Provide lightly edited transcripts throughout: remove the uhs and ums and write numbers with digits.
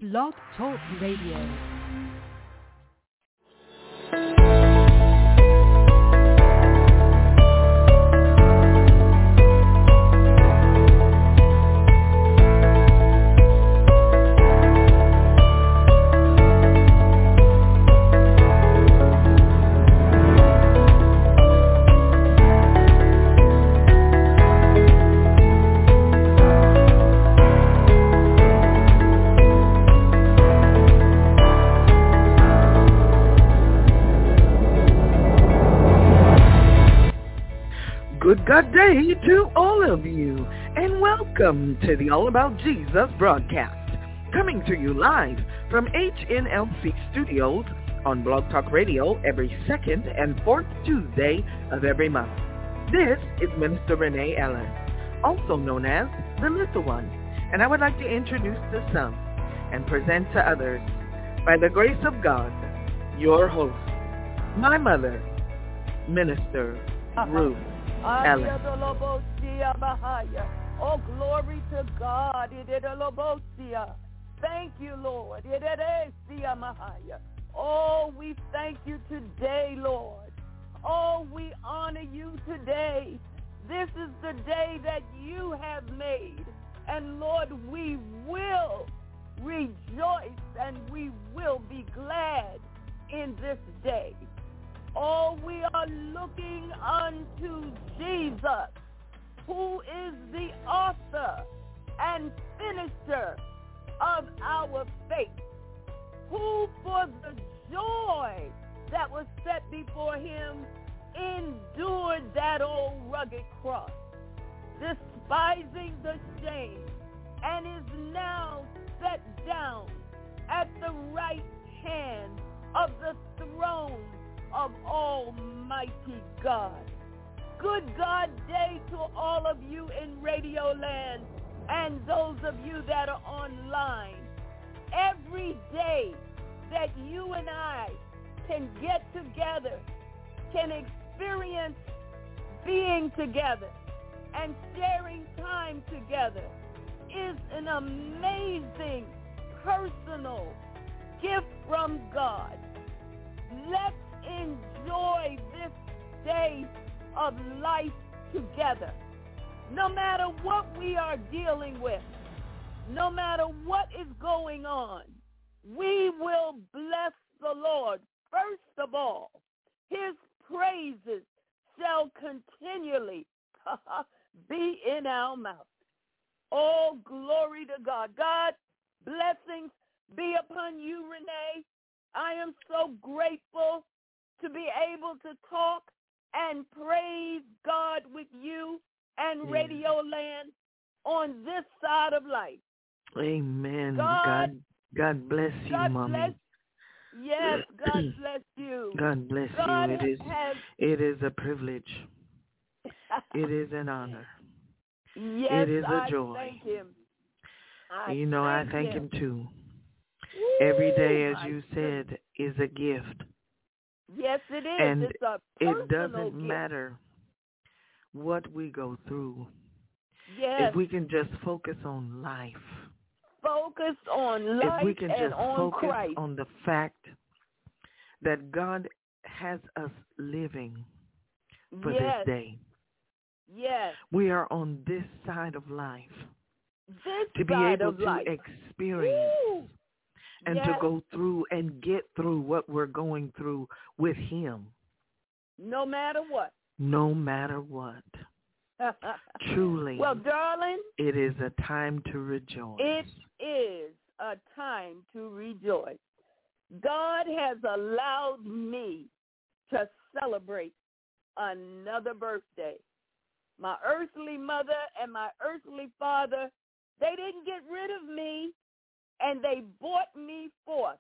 Blog Talk Radio. Good day to all of you, and welcome to the All About Jesus broadcast, coming to you live from HNLC Studios on Blog Talk Radio every second and fourth Tuesday of every month. This is Minister Renee Ellen, also known as the Little One, and I would like to introduce to some and present to others, by the grace of God, your host, my mother, Minister Ruth Ellen. Oh, glory to God. Thank you, Lord. Oh, we thank you today, Lord. Oh, we honor you today. This is the day that you have made. And Lord, we will rejoice and we will be glad in this day. Oh, we are looking unto Jesus, who is the author and finisher of our faith, who for the joy that was set before him endured that old rugged cross, despising the shame, and is now set down at the right hand of the throne of Almighty God. Good God day to all of you in Radio Land and those of you that are online. Every day that you and I can get together, can experience being together and sharing time together is an amazing personal gift from God. Let's enjoy this day of life together. No matter what we are dealing with, no matter what is going on, we will bless the Lord. First of all, his praises shall continually be in our mouth. Oh, glory to God. God, blessings be upon you, Renee. I am so grateful to be able to talk and praise God with you and Radio Land on this side of life. Amen. God bless you, Mommy. Yes, God bless you. God bless you. It is a privilege. It is an honor. Yes, it is a I joy. Thank him. I thank him too. Every day, as you said, is a gift. Yes, it is. And it's a personal it doesn't gift. matter what we go through. Yes. If we can just focus on life. Focus on life if we can and just on focus Christ. on the fact that God has us living for this day. Yes. We are on this side of life. This to be side able of to life. experience and to go through and get through what we're going through with him. No matter what. No matter what. Truly. Well, darling. It is a time to rejoice. It is a time to rejoice. God has allowed me to celebrate another birthday. My earthly mother and my earthly father, they didn't get rid of me, and they brought me forth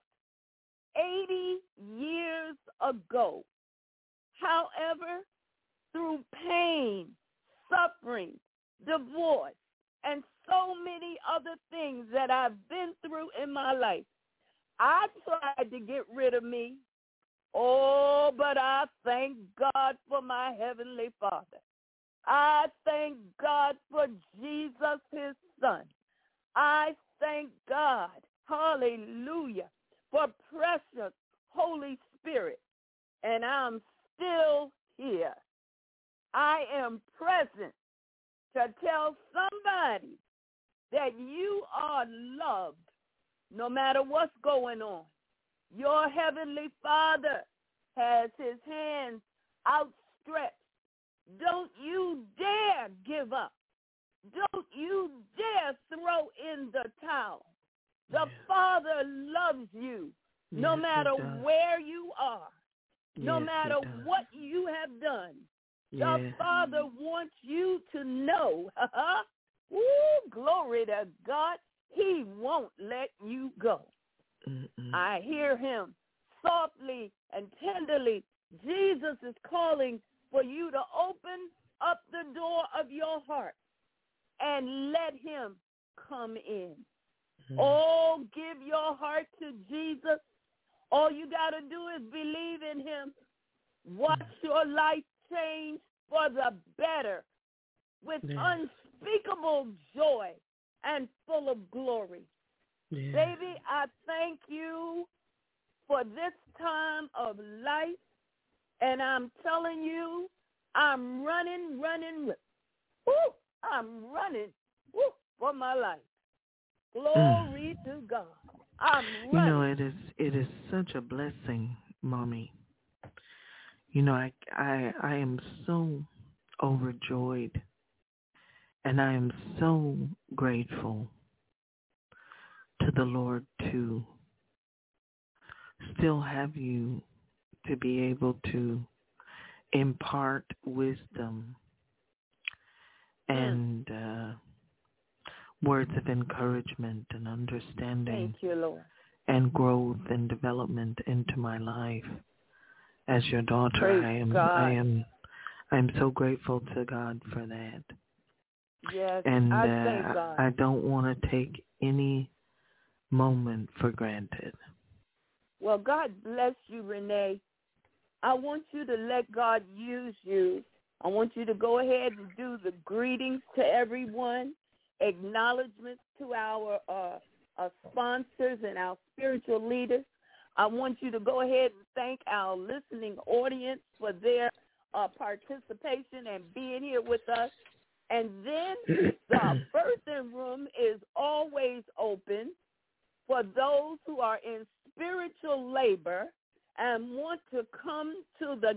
80 years ago. However, through pain, suffering, divorce, and so many other things that I've been through in my life, I tried to get rid of me. Oh, but I thank God for my Heavenly Father. I thank God for Jesus, his son. I thank God hallelujah, for precious Holy Spirit. And I'm still here. I am present to tell somebody that you are loved no matter what's going on. Your heavenly Father has his hands outstretched. Don't you dare give up. Don't you dare throw in the towel. The Father loves you no matter where you are, no matter what you have done. The Father wants you to know, ooh, glory to God, he won't let you go. I hear him softly and tenderly. Jesus is calling for you to open up the door of your heart and let him come in. Oh, give your heart to Jesus. All you got to do is believe in him. Watch your life change for the better with unspeakable joy and full of glory. Baby, I thank you for this time of life, and I'm telling you, I'm running. I'm running for my life. Glory to God. I'm running. You know, it is such a blessing, Mommy. You know, I am so overjoyed, and I am so grateful to the Lord to still have you to be able to impart wisdom and words of encouragement and understanding. Thank you, Lord. And growth and development into my life as your daughter. Praise God. I'm so grateful to God for that. Yes, and I thank God. I don't want to take any moment for granted. Well, God bless you, Renee. I want you to let God use you. I want you to go ahead and do the greetings to everyone, acknowledgments to our sponsors and our spiritual leaders. I want you to go ahead and thank our listening audience for their participation and being here with us. And then the birthing room is always open for those who are in spiritual labor and want to come to the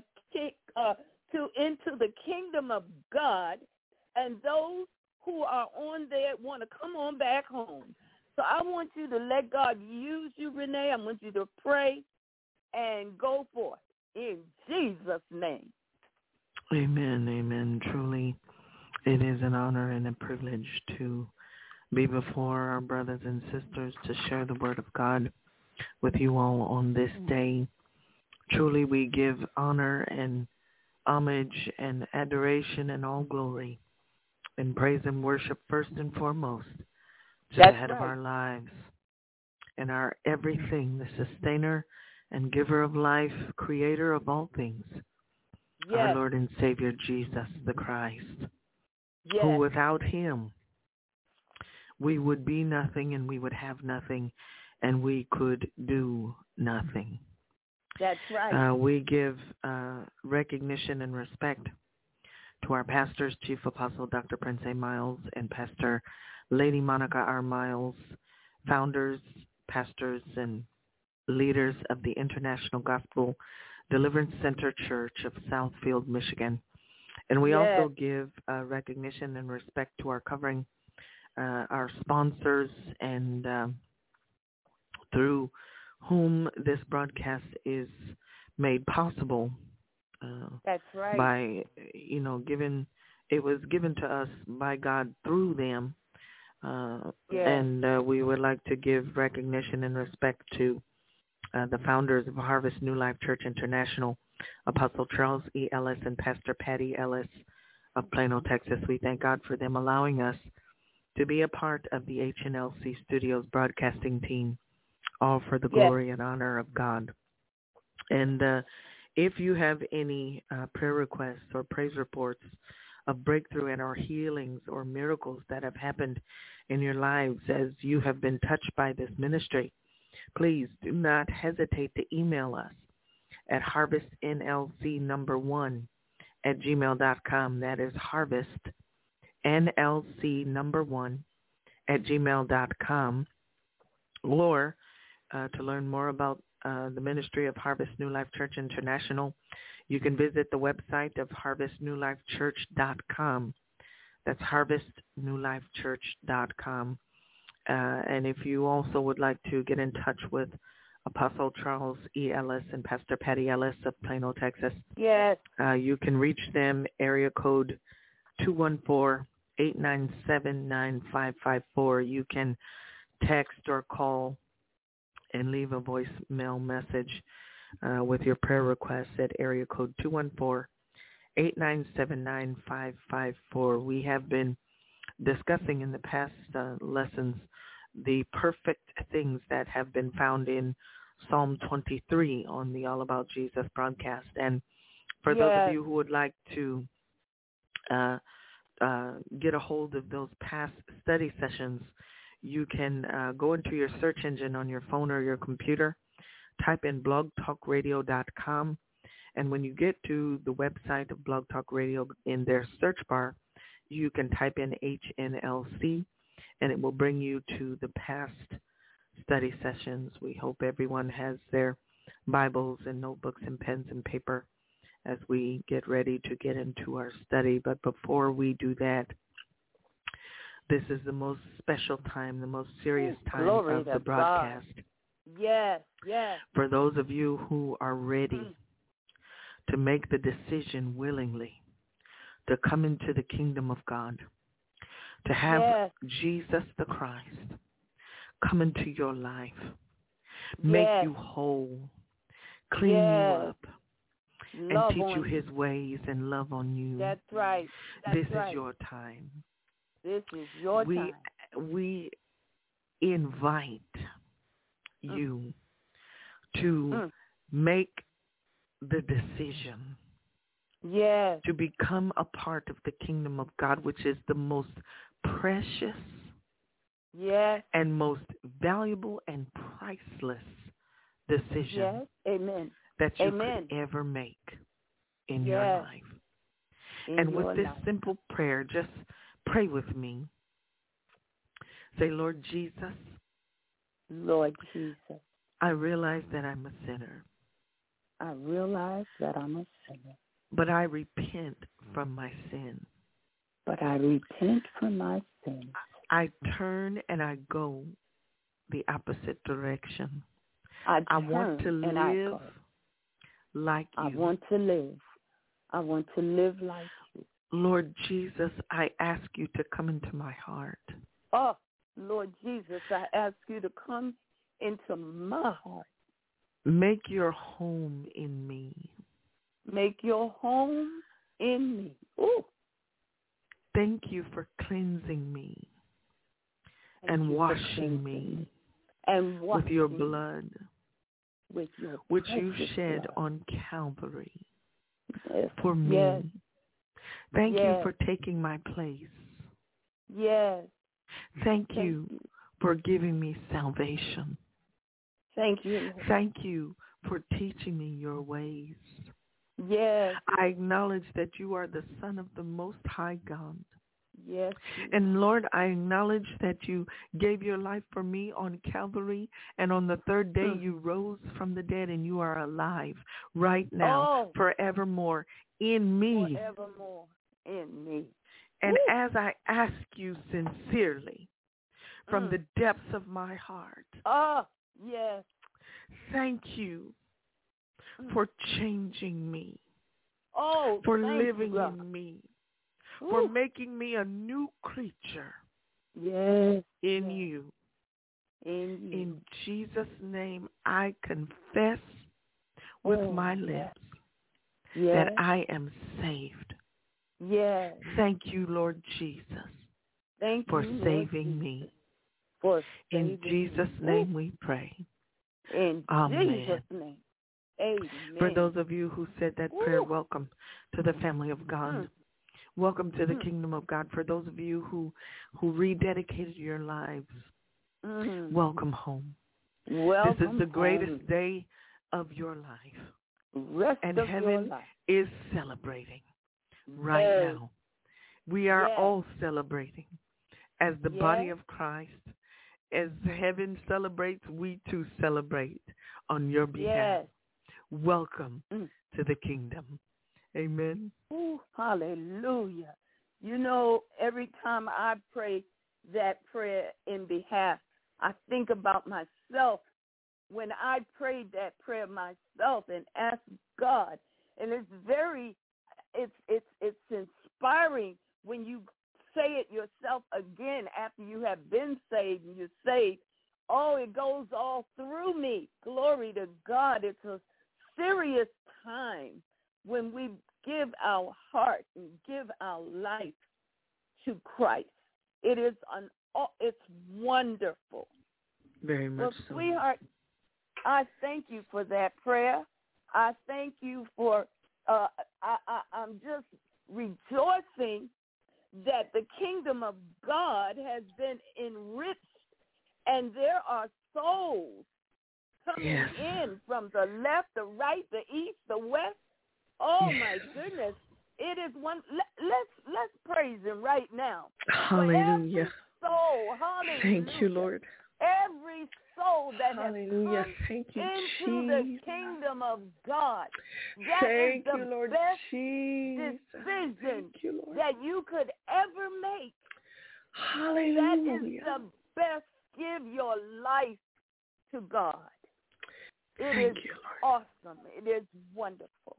into the kingdom of God, and those who are on there want to come on back home. So I want you to let God use you, Renee. I want you to pray and go forth in Jesus' name. Amen, amen. Truly, it is an honor and a privilege to be before our brothers and sisters to share the word of God with you all on this day. Truly, we give honor and homage and adoration and all glory and praise and worship first and foremost to the head of our lives and our everything, the sustainer and giver of life, creator of all things, our Lord and Savior Jesus the Christ, who without him we would be nothing and we would have nothing and we could do nothing. That's right. We give recognition and respect to our pastors, Chief Apostle Dr. Prince A. Miles and Pastor Lady Monica R. Miles, founders, pastors, and leaders of the International Gospel Deliverance Center Church of Southfield, Michigan. And we also give recognition and respect to our covering, our sponsors, and through whom this broadcast is made possible. That's right. By, it was given to us by God through them. And we would like to give recognition and respect to the founders of Harvest New Life Church International, Apostle Charles E. Ellis and Pastor Patty Ellis of Plano, Texas. We thank God for them allowing us to be a part of the HNLC Studios broadcasting team, all for the glory and honor of God. And if you have any prayer requests or praise reports of breakthrough and or healings or miracles that have happened in your lives as you have been touched by this ministry, please do not hesitate to email us at harvestnlc1@gmail.com. That is harvestnlc1@gmail.com. Or to learn more about the ministry of Harvest New Life Church International, you can visit the website of harvestnewlifechurch.com. That's harvestnewlifechurch.com. And if you also would like to get in touch with Apostle Charles E. Ellis and Pastor Patty Ellis of Plano, Texas, Yes. You can reach them, area code 214-897-9554. You can text or call and leave a voicemail message with your prayer request at area code 214-897-9554. We have been discussing in the past lessons the perfect things that have been found in Psalm 23 on the All About Jesus broadcast. And for those of you who would like to get a hold of those past study sessions, you can go into your search engine on your phone or your computer, type in blogtalkradio.com, and when you get to the website of Blog Talk Radio, in their search bar, you can type in HNLC, and it will bring you to the past study sessions. We hope everyone has their Bibles and notebooks and pens and paper as we get ready to get into our study. But before we do that, this is the most special time, the most serious time of the broadcast. Yes, yes. For those of you who are ready to make the decision willingly to come into the kingdom of God, to have Jesus the Christ come into your life, make you whole, clean you up, and teach you his ways and love on you. That's right. This is your time. This is your time. We invite you to make the decision to become a part of the kingdom of God, which is the most precious and most valuable and priceless decision that you could ever make in your life. And with this simple prayer, just pray with me. Say, Lord Jesus. Lord Jesus. I realize that I'm a sinner. I realize that I'm a sinner. But I repent from my sin. But I repent from my sin. I turn and I go the opposite direction. I want to live like you. I want to live. I want to live like you. Lord Jesus, I ask you to come into my heart. Oh, Lord Jesus, I ask you to come into my heart. Make your home in me. Make your home in me. Ooh. Thank you for cleansing me and washing me with your blood, which you shed on Calvary for me. Yes. Thank you for taking my place. Yes. Thank you for giving me salvation. Thank you. Thank you for teaching me your ways. Yes. I acknowledge that you are the Son of the Most High God. Yes. And Lord, I acknowledge that you gave your life for me on Calvary, and on the third day you rose from the dead, and you are alive right now, forevermore in me. Forevermore in me. And as I ask you sincerely from the depths of my heart, thank you for changing me, for living in me, for making me a new creature in you. In Jesus' name, I confess with my lips that I am saved. Thank you, Lord Jesus, for saving me. In Jesus' name we pray. In Jesus' name. Amen. For those of you who said that prayer, welcome to the family of God. Welcome to the kingdom of God. For those of you who rededicated your lives, welcome home. Welcome this is the home. greatest day of your life. Rest and of heaven your life. is celebrating right now. We are all celebrating as the body of Christ. As heaven celebrates, we too celebrate on your behalf. Welcome to the kingdom. Amen. Ooh, hallelujah. You know, every time I pray that prayer in behalf, I think about myself when I prayed that prayer myself and asked God. And it's inspiring when you say it yourself again after you have been saved and you're saved. Oh, it goes all through me. Glory to God. It's a serious time when we give our heart and give our life to Christ. It's wonderful. Very much so. Sweetheart, I thank you for that prayer. I thank you for, I'm just rejoicing that the kingdom of God has been enriched and there are souls coming in from the left, the right, the east, the west. Oh, my goodness. It is one. Let's praise him right now. Hallelujah. Soul, hallelujah. Thank you, Lord. Every soul that has Hallelujah. come Thank you, into Jesus. the kingdom of God. That Thank is the you, Lord best Jesus. decision Thank you, Lord. that you could ever make. Hallelujah. That is the best. Give your life to God. It is awesome. It is wonderful.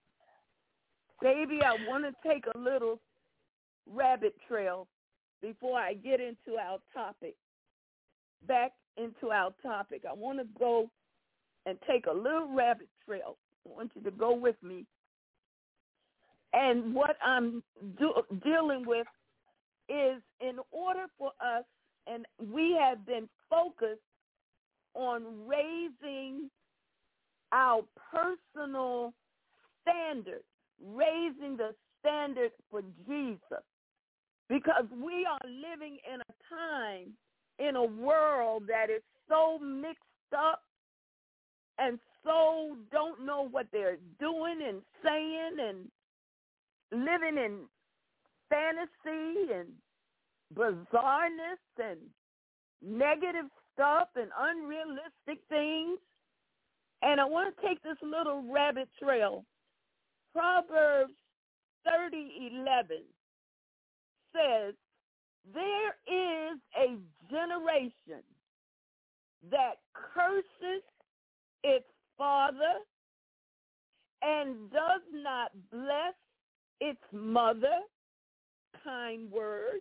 Baby, I want to take a little rabbit trail before I get into our topic. Back into our topic. I want to go and take a little rabbit trail. I want you to go with me. And what I'm dealing with is, in order for us, and we have been focused on raising our personal standard, raising the standard for Jesus, because we are living in a time, in a world that is so mixed up and so don't know what they're doing and saying and living in fantasy and bizarreness and negative stuff and unrealistic things. And I want to take this little rabbit trail. Proverbs 30:11 says, there is a generation that curses its father and does not bless its mother. Kind words.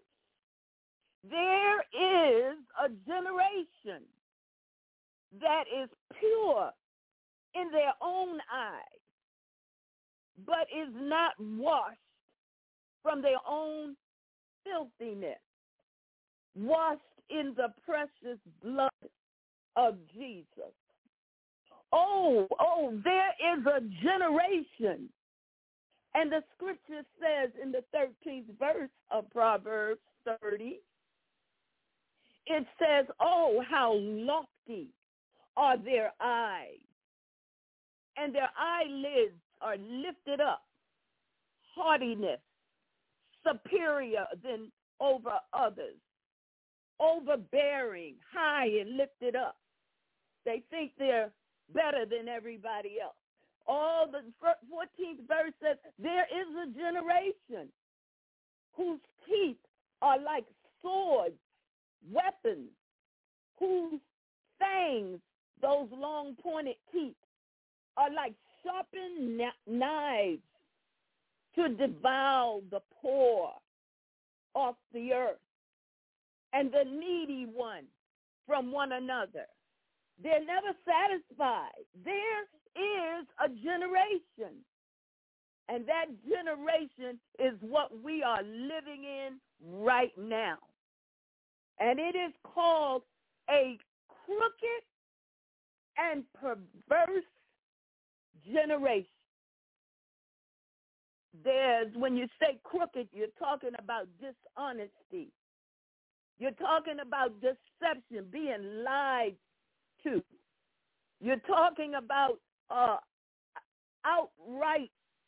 There is a generation that is pure in their own eyes, but is not washed from their own filthiness, washed in the precious blood of Jesus. Oh, there is a generation. And the scripture says in the 13th verse of Proverbs 30, it says, oh, how lofty are their eyes, and their eyelids are lifted up, haughtiness, superior than over others, overbearing, high and lifted up. They think they're better than everybody else. All the 14th verse says, there is a generation whose teeth are like swords, weapons, whose fangs, those long pointed teeth, are like sharpened knives to devour the poor off the earth and the needy one from one another. They're never satisfied. There is a generation, and that generation is what we are living in right now. And it is called a crooked and perverse generation. when you say crooked, you're talking about dishonesty. You're talking about deception, being lied to. You're talking about outright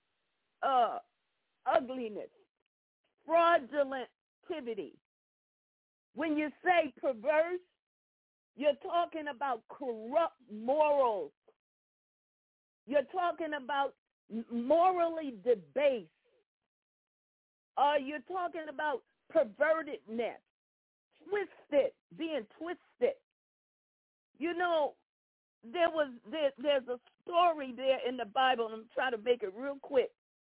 ugliness, fraudulent activity. When you say perverse, you're talking about corrupt morals. You're talking about morally debased. You're talking about pervertedness, being twisted. You know, there's a story there in the Bible, and I'm trying to make it real quick.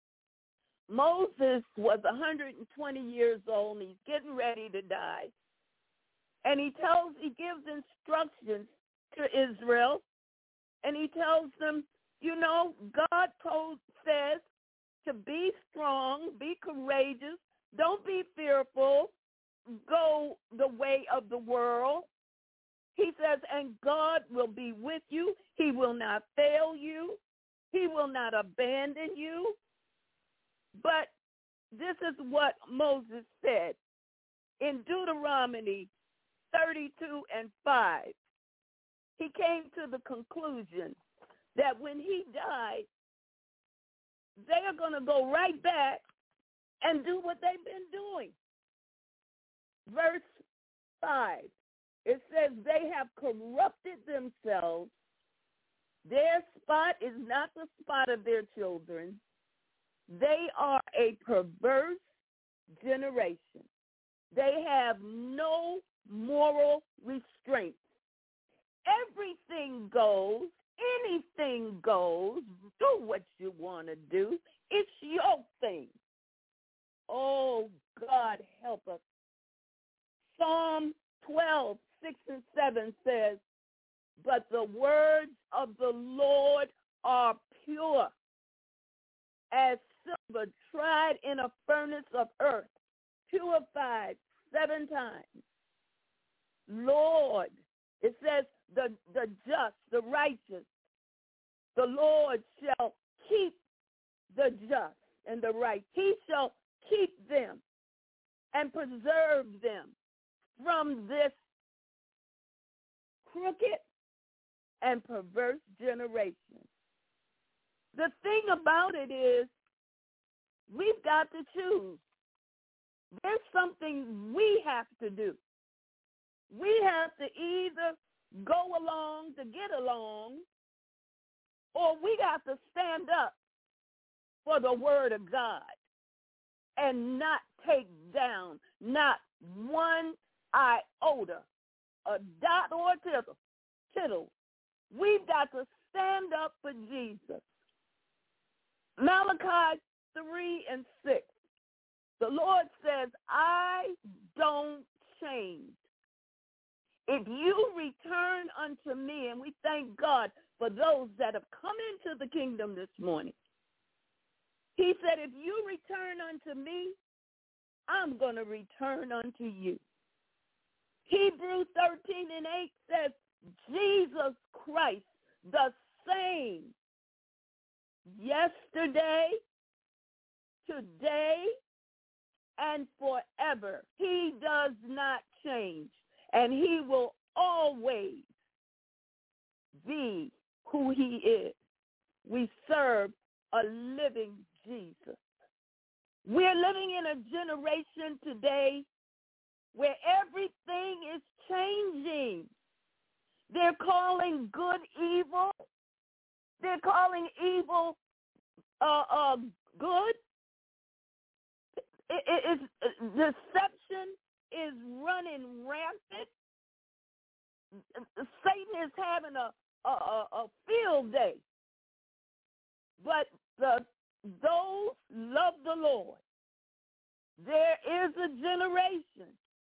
Moses was 120 years old, and he's getting ready to die. And he gives instructions to Israel, and he tells them, you know, God says to be strong, be courageous, don't be fearful, go the way of the world. He says, and God will be with you. He will not fail you. He will not abandon you. But this is what Moses said in Deuteronomy 32:5. He came to the conclusion that when he died, they are going to go right back and do what they've been doing. Verse 5, it says, they have corrupted themselves. Their spot is not the spot of their children. They are a perverse generation. They have no moral restraint. Everything goes. Anything goes. Do what you want to do. It's your thing. Oh, God, help us. Psalm 12:6-7 says, but the words of the Lord are pure, as silver tried in a furnace of earth, purified 7 times. Lord, it says the just, the righteous, the Lord shall keep the just and the right. He shall keep them and preserve them from this crooked and perverse generation. The thing about it is, we've got to choose. There's something we have to do. We have to either go along to get along, or we got to stand up for the word of God and not take down not one iota, a dot or a tittle. We've got to stand up for Jesus. Malachi 3:6. The Lord says, I don't change. If you return unto me, and we thank God for those that have come into the kingdom this morning. He said, if you return unto me, I'm going to return unto you. Hebrews 13:8 says, Jesus Christ, the same yesterday, today, and forever. He does not change, and he will always be who he is. We serve a living Jesus. We're living in a generation today where everything is changing. They're calling good evil. They're calling evil good. Deception is running rampant. Satan is having a field day. But those love the Lord. There is a generation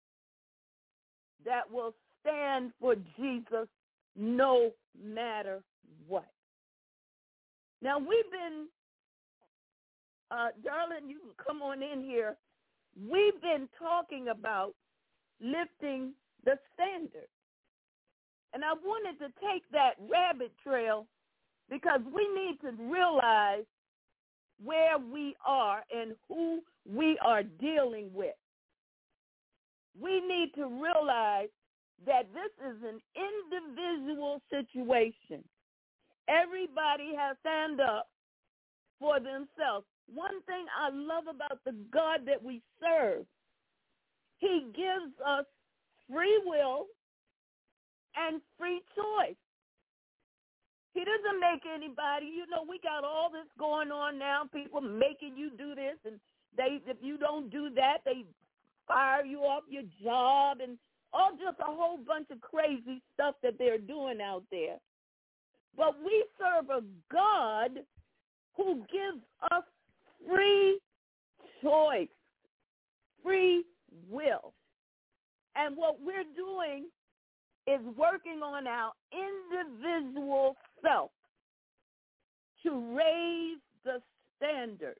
that will stand for Jesus no matter what. Now, we've been, darling, you can come on in here. We've been talking about lifting the standard. And I wanted to take that rabbit trail because we need to realize where we are and who we are dealing with. We need to realize that this is an individual situation. Everybody has to stand up for themselves. One thing I love about the God that we serve, he gives us free will and free choice. He doesn't make anybody, we got all this going on now, people making you do this, and if you don't do that, they fire you off your job, and all just a whole bunch of crazy stuff that they're doing out there. But we serve a God who gives us free choice, free will. And what we're doing is working on our individual self to raise the standard.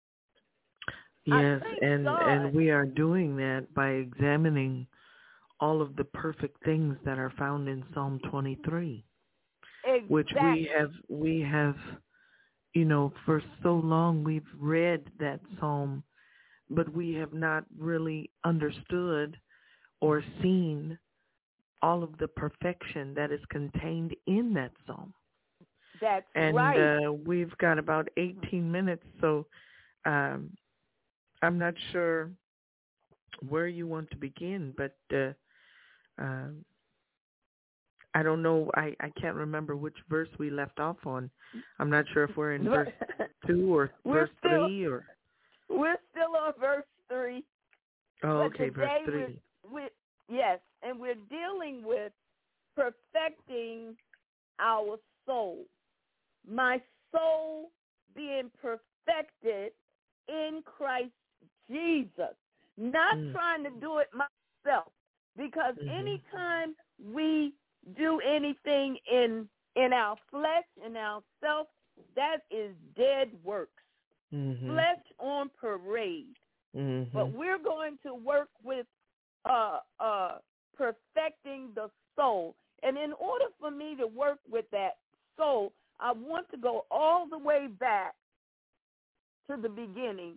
Yes, and we are doing that by examining all of the perfect things that are found in Psalm 23, exactly. Which we have, for so long we've read that psalm, but we have not really understood or seen all of the perfection that is contained in that psalm. That's right. And we've got about 18 minutes, so I'm not sure where you want to begin, but I don't know. I can't remember which verse we left off on. I'm not sure if we're in verse 2 or verse 3. We're still on verse 3. Oh, okay, verse 3. Yes, and we're dealing with perfecting our soul. My soul being perfected in Christ Jesus. Not trying to do it myself. Because anytime we do anything in our flesh, in our self, that is dead works. Flesh on parade. But we're going to work with perfecting the soul. And in order for me to work with that soul, I want to go all the way back to the beginning.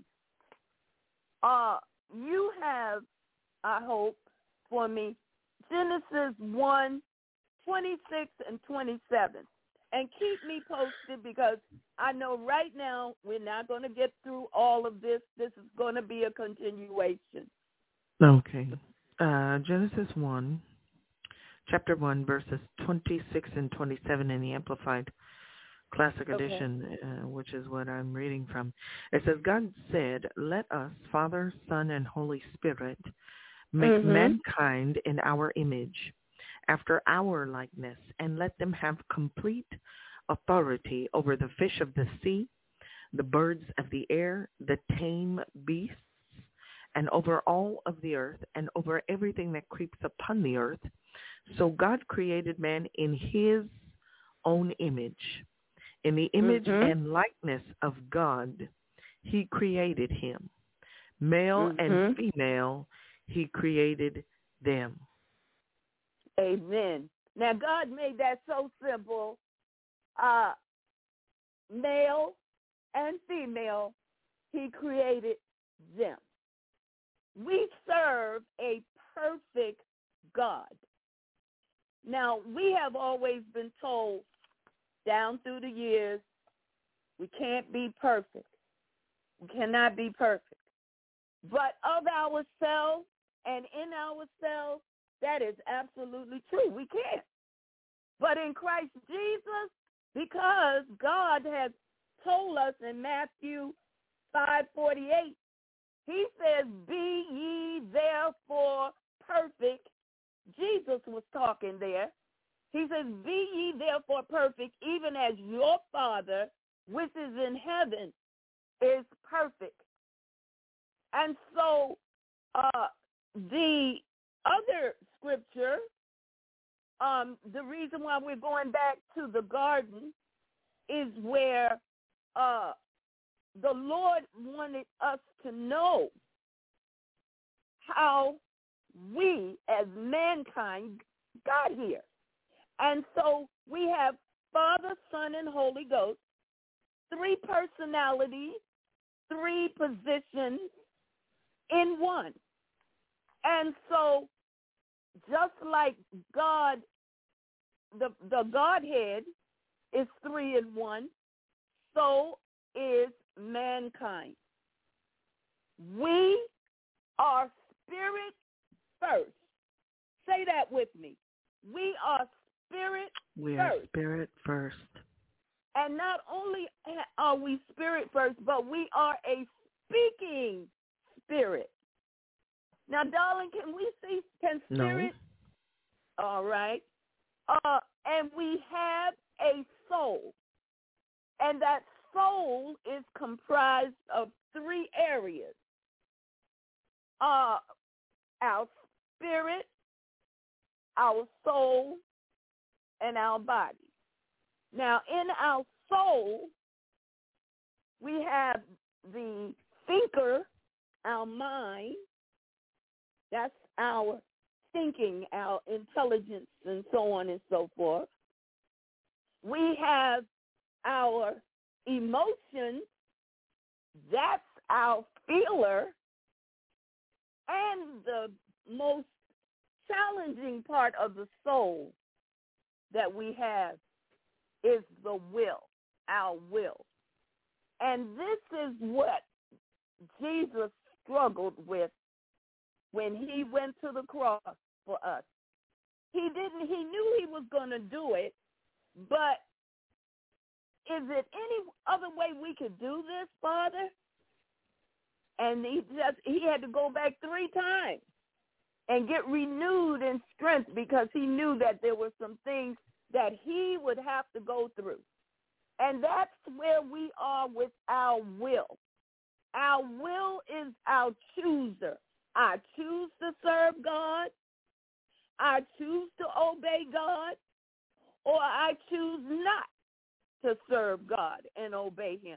You have, I hope, for me, Genesis 1, 26 and 27. And keep me posted because I know right now we're not going to get through all of this. This is going to be a continuation. Okay. Genesis 1, chapter 1, verses 26 and 27 in the Amplified Classic Edition, which is what I'm reading from. It says, God said, let us, Father, Son, and Holy Spirit, make mankind in our image, after our likeness, and let them have complete authority over the fish of the sea, the birds of the air, the tame beasts, and over all of the earth, and over everything that creeps upon the earth. So God created man in his own image. In the image and likeness of God, he created him. Male and female, he created them. Amen. Now, God made that so simple. Male and female, he created them. We serve a perfect God. Now, we have always been told down through the years, we can't be perfect. We cannot be perfect. But of ourselves and in ourselves, that is absolutely true. We can't. But in Christ Jesus, because God has told us in Matthew 5:48, he says, be ye therefore perfect. Jesus was talking there. He says, be ye therefore perfect, even as your Father, which is in heaven, is perfect. And so the other scripture, the reason why we're going back to the garden is where the Lord wanted us to know how we as mankind got here. And so we have Father, Son, and Holy Ghost, three personalities three positions in one. And so just like God, the Godhead is three in one, so is mankind. We are spirit first. Say that with me. We are spirit first. We are spirit first. And not only are we spirit first, but we are a speaking spirit. Now, darling, can spirit? No. All right. And we have a soul. And that soul is comprised of three areas. Our spirit, our soul, and our body. Now, in our soul, we have the thinker, our mind. That's our thinking, our intelligence, and so on and so forth. We have our emotions. That's our feeler. And the most challenging part of the soul that we have is the will, our will. And this is what Jesus struggled with when he went to the cross for us. He knew he was going to do it, but is it any other way we could do this, Father? And he had to go back 3 times and get renewed in strength because he knew that there were some things that he would have to go through. And that's where we are with our will. Our will is our chooser. I choose to serve God, I choose to obey God, or I choose not to serve God and obey him.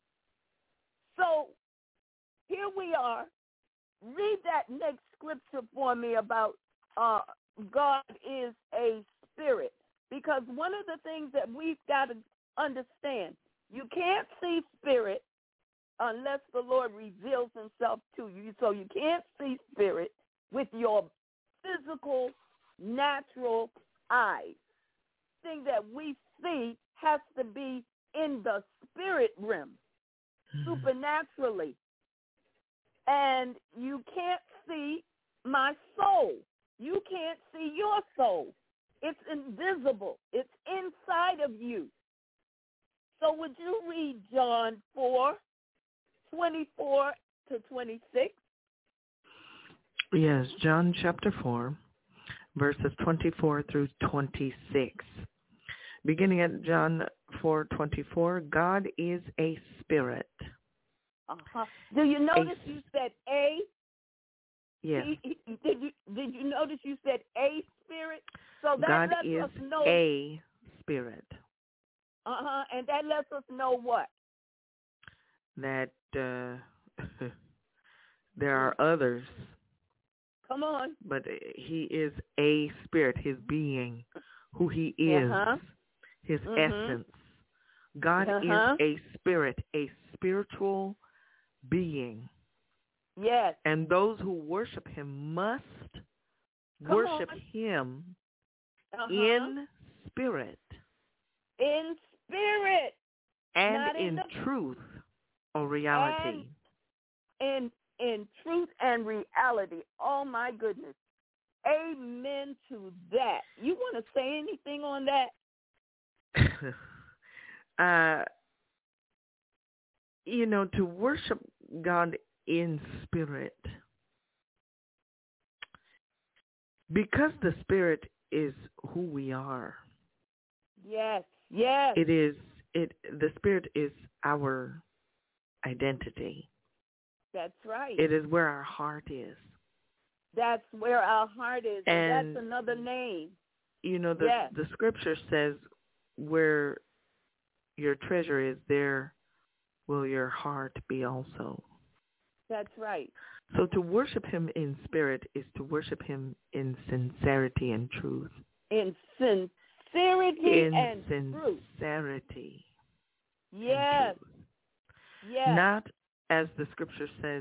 So here we are. Read that next scripture for me about God is a spirit. Because one of the things that we've got to understand, you can't see spirit unless the Lord reveals himself to you. So you can't see spirit with your physical, natural eyes. Thing that we see has to be in the spirit realm, supernaturally. And you can't see my soul. You can't see your soul. It's invisible. It's inside of you. So would you read John 4:24 to 26? Yes, John chapter 4, verses 24 through 26. Beginning at John 4:24, God is a spirit. Do you notice you said a? Yes. Did you notice you said a spirit? So that God lets is us know a spirit. And that lets us know what? That there are others. Come on. But he is a spirit, his being, who he is, his essence. God is a spirit, a spiritual being. Yes. And those who worship him must worship him in spirit. In spirit. And in truth or reality. And in truth and reality. Oh, my goodness. Amen to that. You want to say anything on that? To worship God in spirit, because the spirit is who we are. Yes, yes. The spirit is our identity. That's right. It is where our heart is. That's where our heart is, and that's another name. The scripture says, where your treasure is, there will your heart be also. That's right. So to worship him in spirit is to worship him in sincerity and truth. In sincerity and truth. Sincerity. Yes. And truth. Yes. Not as the scripture says,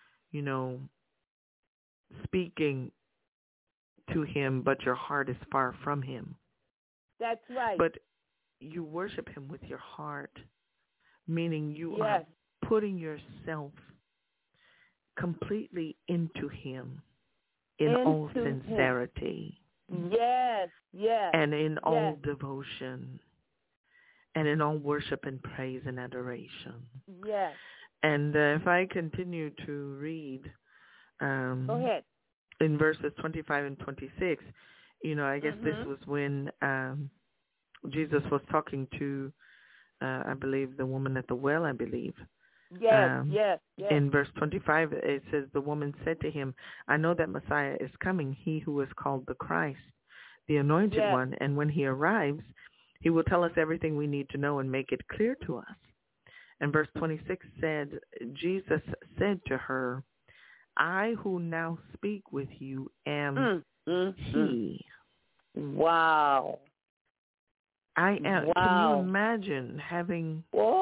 speaking to him, but your heart is far from him. That's right. But you worship him with your heart, meaning you Yes. are putting yourself completely into him in all sincerity. Yes, yes. And in all devotion. And in all worship and praise and adoration. Yes. And if I continue to read Go ahead. In verses 25 and 26, I guess this was when Jesus was talking to, I believe, the woman at the well, I believe. Yes. In verse 25, it says, the woman said to him, I know that Messiah is coming, he who is called the Christ, the anointed one, and when he arrives, he will tell us everything we need to know and make it clear to us. And verse 26 said, Jesus said to her, I who now speak with you am he. Wow. I am. Wow. Can you imagine having,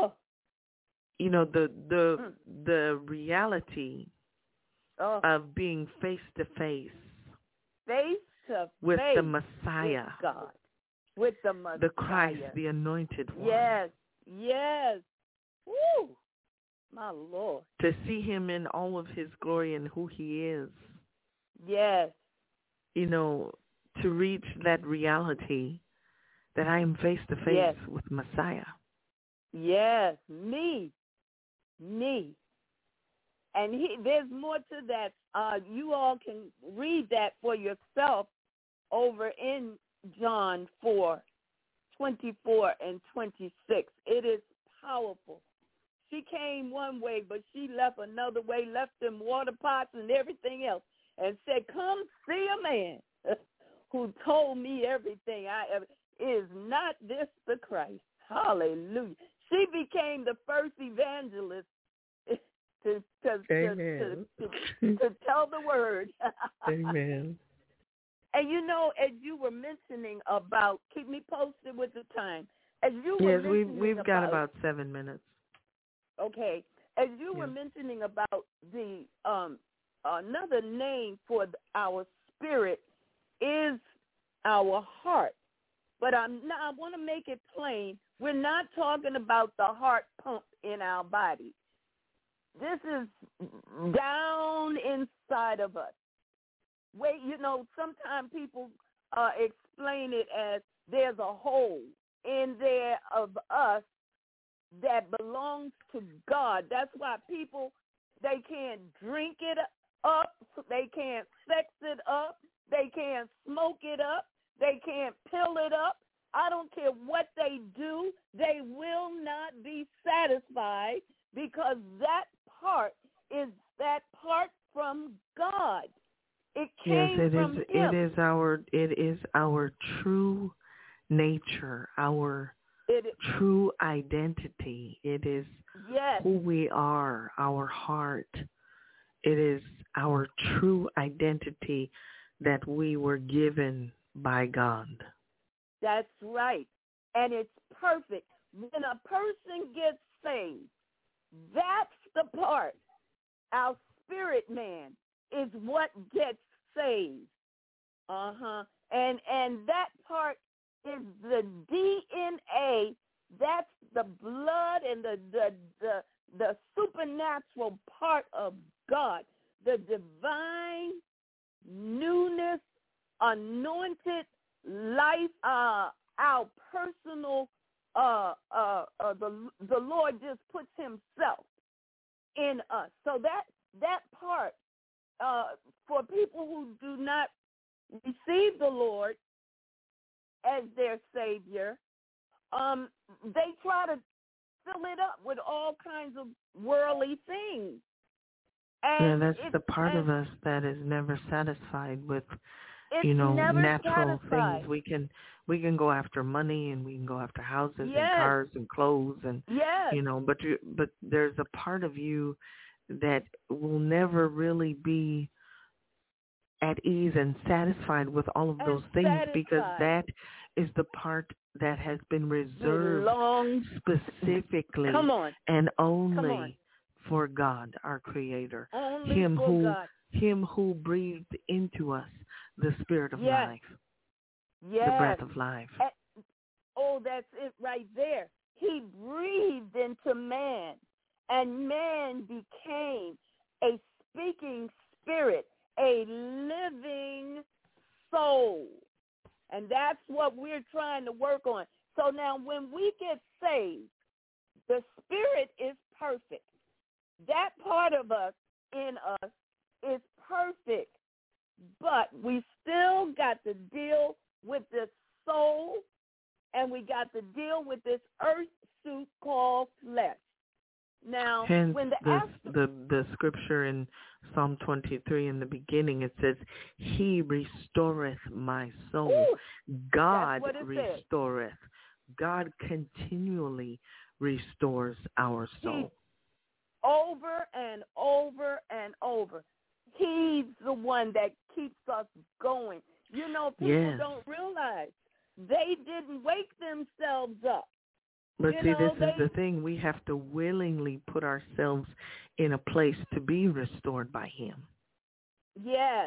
the reality of being face to face with the Messiah, with God, with the Messiah, the Christ, the anointed one. Yes. Woo, my Lord. To see him in all of his glory and who he is. Yes. To reach that reality that I am face to face with Messiah. Yes, me. And there's more to that. You all can read that for yourself over in John 4:24 and 26. It is powerful. She came one way, but she left another way, left them water pots and everything else, and said, come see a man who told me everything I ever. Is not this the Christ? Hallelujah. She became the first evangelist to tell the word. Amen. And as you were mentioning about, keep me posted with the time. As you were mentioning we've got about 7 minutes. Okay. As you were mentioning about the another name for our spirit is our heart. But I want to make it plain. We're not talking about the heart pump in our body. This is down inside of us. Sometimes people explain it as there's a hole in there of us that belongs to God. That's why people, they can't drink it up, they can't sex it up, they can't smoke it up, they can't pill it up. I don't care what they do, they will not be satisfied because that part is that part from God. It came from Him. It is our true nature, our true identity. It is who we are, our heart. It is our true identity that we were given by God. That's right. And it's perfect. When a person gets saved, that's the part. Our spirit man is what gets saved. And that part is the DNA. That's the blood and the supernatural part of God, the divine newness, anointed life, our personal. The Lord just puts Himself in us. So that part for people who do not receive the Lord as their Savior, they try to fill it up with all kinds of worldly things. And that's the part of us that is never satisfied with, never natural satisfied. things. We can go after money and we can go after houses and cars and clothes and but there's a part of you that will never really be at ease and satisfied with all of those things because that is the part that has been reserved specifically and only for God, our Creator. Only Him for God. Him who breathed into us the spirit of life, the breath of life. Oh, that's it right there. He breathed into man, and man became a speaking spirit, a living soul. And that's what we're trying to work on. So now when we get saved, the spirit is perfect. That part of us, in us, is perfect. But we still got to deal with this soul, and we got to deal with this earth suit called flesh. Now, hence when the scripture in Psalm 23 in the beginning, it says, He restoreth my soul. Ooh, God restoreth. God continually restores our soul. Over and over and over. He's the one that keeps us going. You know, people don't realize they didn't wake themselves up. But this is the thing. We have to willingly put ourselves in a place to be restored by Him. Yes,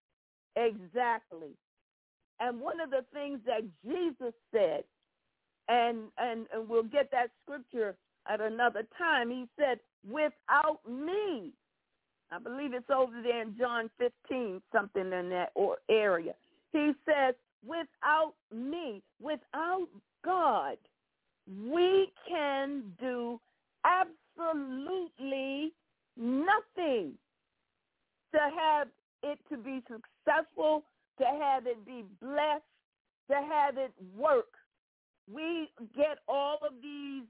exactly. And one of the things that Jesus said, and we'll get that scripture at another time, He said, without me, I believe it's over there in John 15, something in that area. He says, without me, without God, we can do absolutely nothing. To have it to be successful, to have it be blessed, to have it work. We get all of these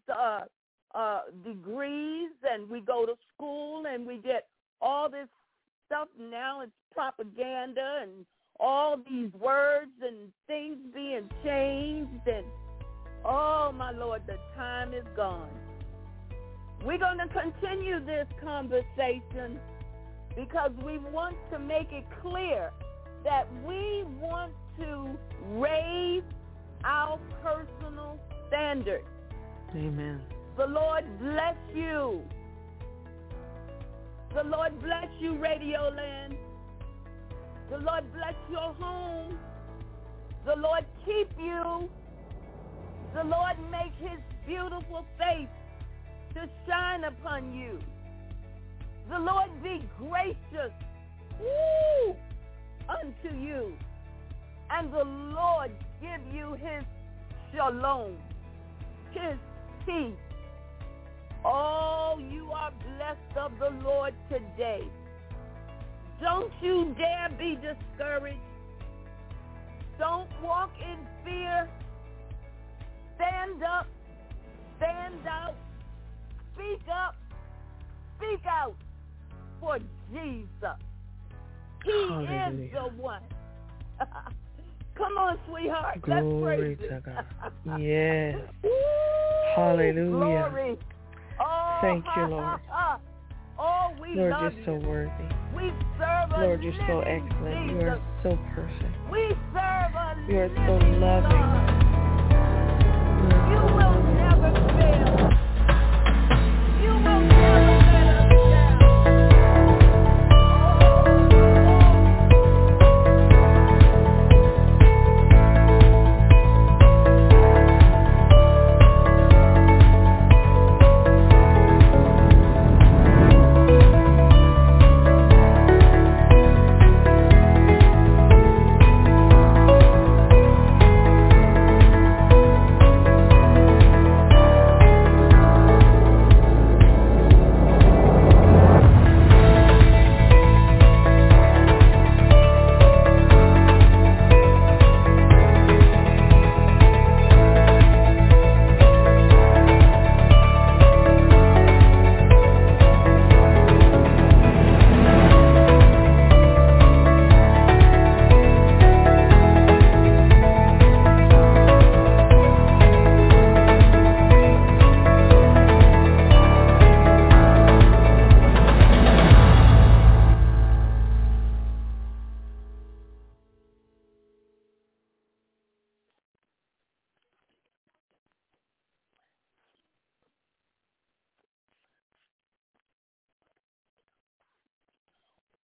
degrees, and we go to school, and we get all this stuff. Now it's propaganda and all these words and things being changed, and oh, my Lord, the time is gone. We're going to continue this conversation because we want to make it clear that we want to raise our personal standards. Amen. The Lord bless you. The Lord bless you, Radio Land. The Lord bless your home. The Lord keep you. The Lord make His beautiful face to shine upon you. The Lord be gracious unto you. And the Lord give you His shalom, His peace. Oh, you are blessed of the Lord today. Don't you dare be discouraged. Don't walk in fear. Stand up, stand out, speak up, speak out for Jesus. He Hallelujah. is the one. Come on, sweetheart. Glory Let's praise to Him. God. Yes. Woo! Hallelujah. Glory. Oh, thank you, Lord. Oh, we Lord, love you're so you. worthy. We serve a Lord, you're so living excellent. Jesus. You are so perfect. We serve a You are so living loving. God.